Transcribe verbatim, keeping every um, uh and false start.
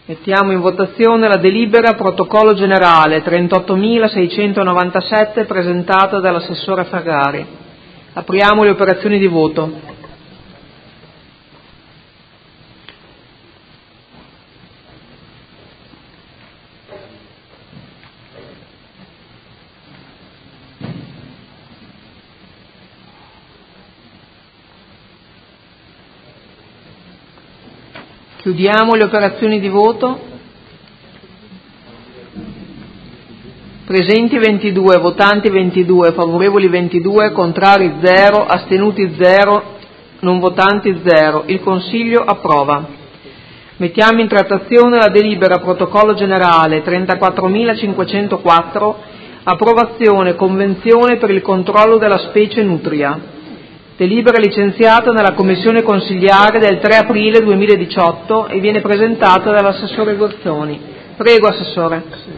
Mettiamo in votazione la delibera protocollo generale trentottomilaseicentonovantasette presentata dall'assessore Ferrari. Apriamo le operazioni di voto. Chiudiamo le operazioni di voto. Presenti ventidue, votanti ventidue, favorevoli ventidue, contrari zero, astenuti zero, non votanti zero. Il Consiglio approva. Mettiamo in trattazione la delibera protocollo generale trentaquattromilacinquecentoquattro, approvazione convenzione per il controllo della specie nutria. Delibera licenziata nella Commissione Consiliare del tre aprile duemiladiciotto e viene presentata dall'assessore Guerzoni. Prego, Assessore.